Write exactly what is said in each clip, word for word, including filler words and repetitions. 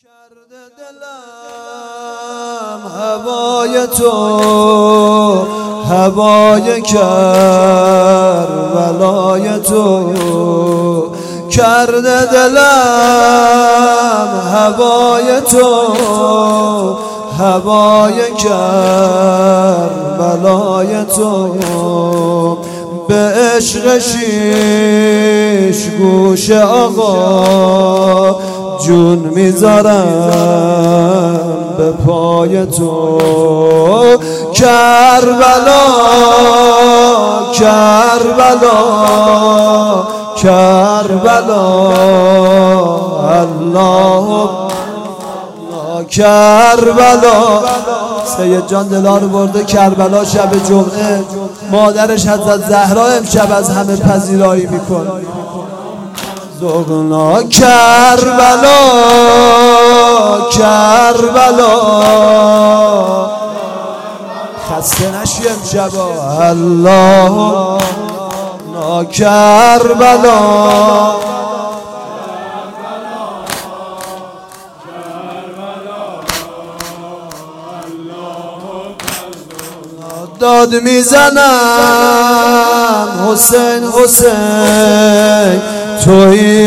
کرده دلم هوای تو، هوای کربلای تو. کرده دلم هوای تو، هوای کربلای تو. به عشق شیش گوش آقا جون میذارم به پای تو. کربلا کربلا کربلا الله کربلا. سید جان دلار برده کربلا شب جمعه، مادرش حضرت زهرا امشب از همه پذیرایی میکن. زغنا کربلا کربلا خسته نشی امشب الله نا کربلا. داد میزنم حسین حسین توی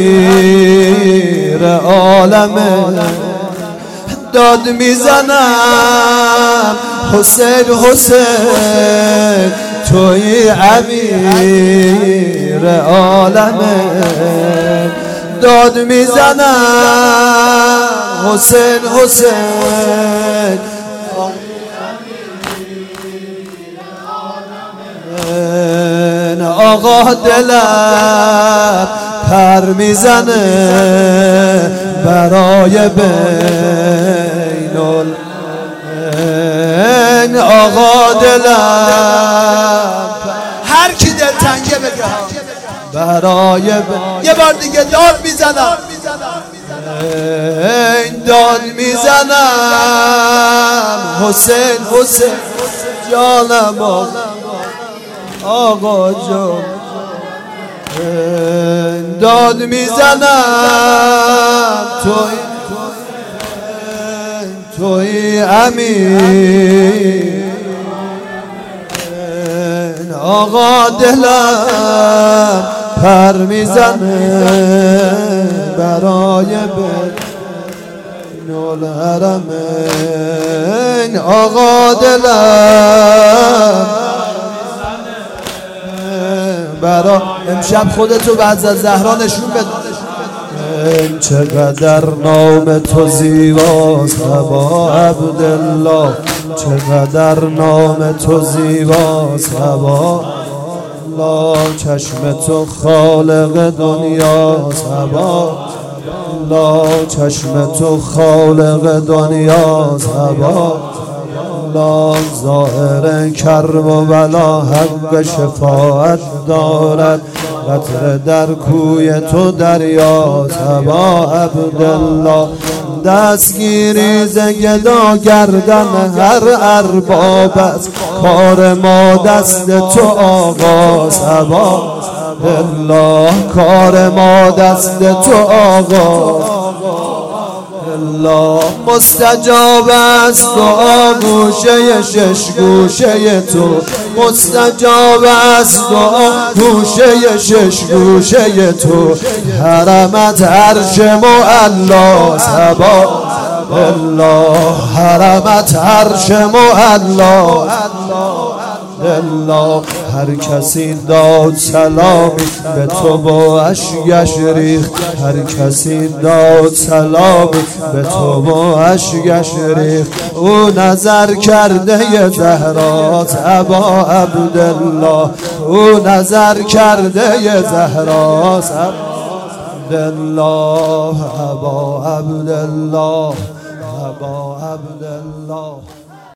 امیر عالمه. داد میزنم حسین حسین توی امیر عالمه. داد میزنم حسین حسین آقا دلم پر میزنه برای بین ال آقا دلم هر کی دل تنگه بگه برای بین. یه بار دیگه داد میزنم داد میزنم حسین حسین جانم آقا جان. داد میزنم توی توی امیر آقا دلم پر میزنه برای بین الحرمین. آقا دلم برا امشب خودتو بعد از زهرا نشون بده. چقدر نام تو زیباست ابا عبدالله، چقدر نام تو زیباست ابا الله. چشم تو خالق دنیاست ابا الله، چشم تو خالق دنیاست ابا الله. ظاهر کرب و بلا حق شفاعت دارد، قطره در کوی تو دریاست ابا عبدالله. دستگیری ز گدا گردن هر ارباب است، کار ما دست تو آقاست ابا الله، کار ما دست تو آقاست الله. مستجاب است دعا گوشه شش گوشه تو، مستجاب است دعا گوشه شش گوشه تو. حرمت عرش معلا سبا الله، حرمت عرش معلا الله. هر کسی داد سلام به تو با اشکش ریخت، هر کسی داد سلام به تو با اشکش ریخت. او نظر کرده زهرات ابا عبدالله، او نظر کرده زهرات عبدالله ابا عبدالله ابا عبدالله.